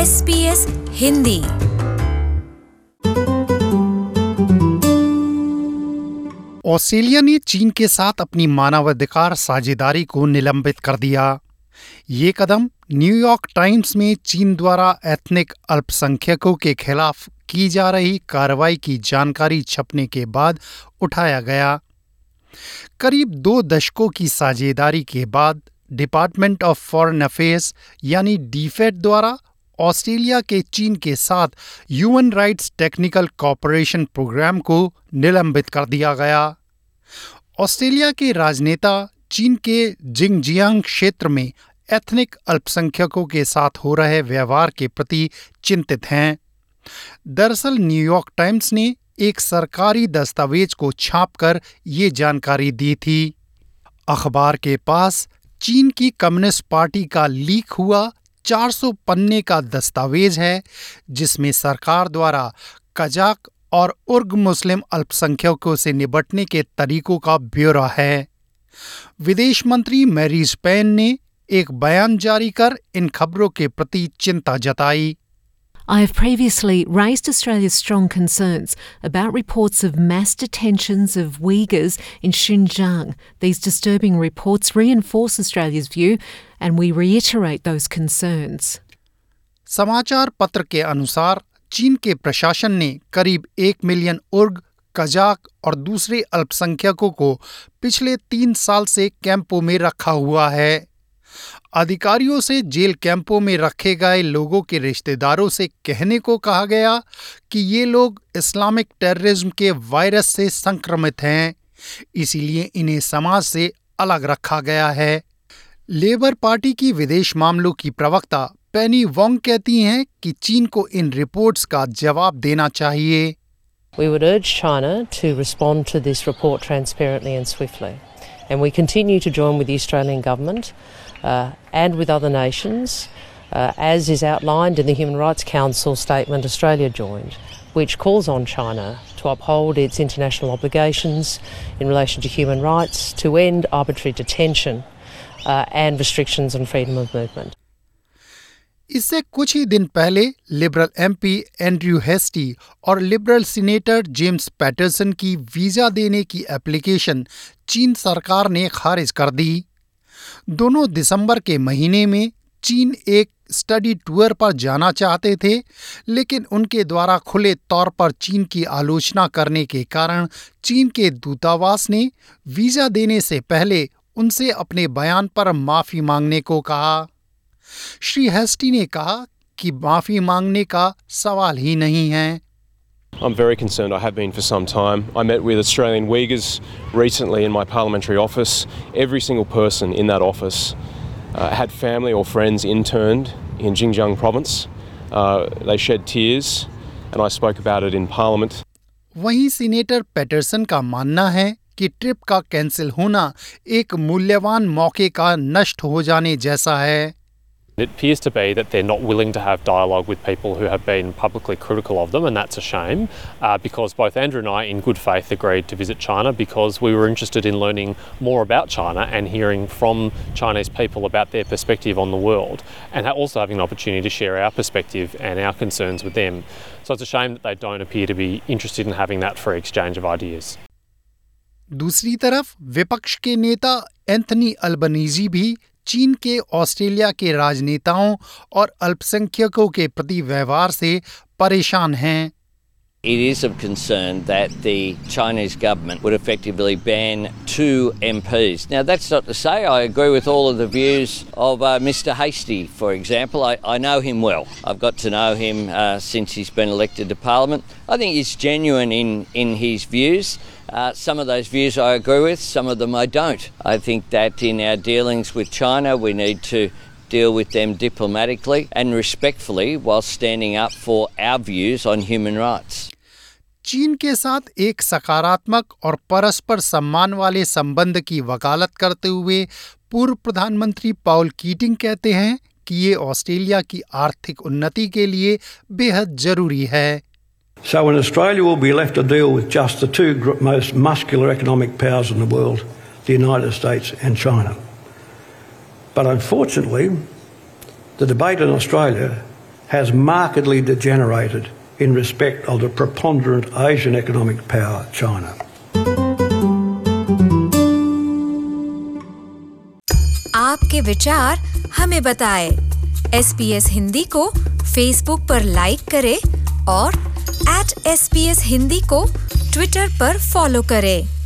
SBS Hindi. Australia ने चीन के साथ अपनी मानवाधिकार साझेदारी को निलंबित कर दिया। ये कदम न्यूयॉर्क टाइम्स में चीन द्वारा एथनिक अल्पसंख्यकों के खिलाफ की जा रही कार्रवाई की जानकारी छपने के बाद उठाया गया। करीब 2 दशकों की साझेदारी के बाद डिपार्टमेंट ऑफ फॉरेन अफेयर्स यानी डीफेड द्वारा ऑस्ट्रेलिया के चीन के साथ human rights technical cooperation programme को निलंबित कर दिया गया। ऑस्ट्रेलिया के राजनेता चीन के जिंगजियांग क्षेत्र में एथनिक अल्पसंख्यकों के साथ हो रहे व्यवहार के प्रति चिंतित हैं। दरअसल न्यूयॉर्क टाइम्स ने एक सरकारी दस्तावेज को छापकर ये जानकारी दी थी। अखबार के पास चीन की कम्युनिस्ट पार्टी का लीक हुआ 400 पन्ने का दस्तावेज है, जिसमें सरकार द्वारा कजाक और उर्ग मुस्लिम अल्पसंख्यकों से निपटने के तरीकों का ब्यौरा है। विदेश मंत्री मैरीज पेन ने एक बयान जारी कर इन खबरों के प्रति चिंता जताई। I have previously raised Australia's strong concerns about reports of mass detentions of Uyghurs in Xinjiang. These disturbing reports reinforce Australia's view and we reiterate those concerns. समाचार पत्र के अनुसार चीन के प्रशासन ने करीब 1 मिलियन उर्ग, कजाक और दूसरे अल्पसंख्यकों को पिछले 3 साल से कैंपों में रखा हुआ है। अधिकारियों से जेल कैंपों में रखे गए लोगों के रिश्तेदारों से कहने को कहा गया कि ये लोग इस्लामिक टेररिज्म के वायरस से संक्रमित हैं, इसीलिए इन्हें समाज से अलग रखा गया है। लेबर पार्टी की विदेश मामलों की प्रवक्ता पेनी वोंग कहती हैं कि चीन को इन रिपोर्ट्स का जवाब देना चाहिए। We would urge China to respond to this report transparently and swiftly. And we continue to join with the Australian government and with other nations, as is outlined in the Human Rights Council statement Australia joined, which calls on China to uphold its international obligations in relation to human rights, to end arbitrary detention and restrictions on freedom of movement. इससे कुछ ही दिन पहले Liberal MP Andrew Hastie और Liberal senator James Paterson की visa देने की application चीन सरकार ने खारिज कर दी। दोनों दिसंबर के महीने में चीन एक स्टडी टूर पर जाना चाहते थे, लेकिन उनके द्वारा खुले तौर पर चीन की आलोचना करने के कारण चीन के दूतावास ने वीजा देने से पहले उनसे अपने बयान पर माफी मांगने को कहा। श्री हेस्टी ने कहा कि माफी मांगने का सवाल ही नहीं है। I'm very concerned. I have been for some time. I met with Australian Uyghurs recently in my parliamentary office. Every single person in that office had family or friends interned in Xinjiang province. They shed tears and I spoke about it in parliament. वहीं senator Paterson का मानना है कि trip का cancel होना एक मूल्यवान मौके का नष्ट हो जाने जैसा है। It appears to be that they're not willing to have dialogue with people who have been publicly critical of them, and that's a shame, because both Andrew and I, in good faith, agreed to visit China because we were interested in learning more about China and hearing from Chinese people about their perspective on the world, and also having an opportunity to share our perspective and our concerns with them. So it's a shame that they don't appear to be interested in having that free exchange of ideas. दूसरी तरफ विपक्ष के नेता Anthony Albanese भी चीन के Australia के राजनेताओं और अल्पसंख्यकों के प्रति व्यवहार से परेशान हैं। It is of concern that the Chinese government would effectively ban 2 MPs. Now, that's not to say I agree with all of the views of Mr. Hastie, for example. I know him well. I've got to know him since he's been elected to Parliament. I think he's genuine in his views. Some of those views I agree with, some of them I don't. I think that in our dealings with China, we need to deal with them diplomatically and respectfully while standing up for our views on human rights. चीन के साथ एक सकारात्मक और परस्पर सम्मान वाले संबंध की वकालत करते हुए पूर्व प्रधानमंत्री पॉल कीटिंग कहते हैं कि ये ऑस्ट्रेलिया की आर्थिक उन्नति के लिए बेहद जरूरी है। So in Australia we'll be left to deal with just the 2 most muscular economic powers in the world, the United States and China. But unfortunately, the debate in Australia has markedly degenerated in respect of the preponderant Asian economic power, China. आपके विचार हमें बताएं। SBS Hindi को Facebook पर like करें और @SBS Hindi को Twitter पर फॉलो करें।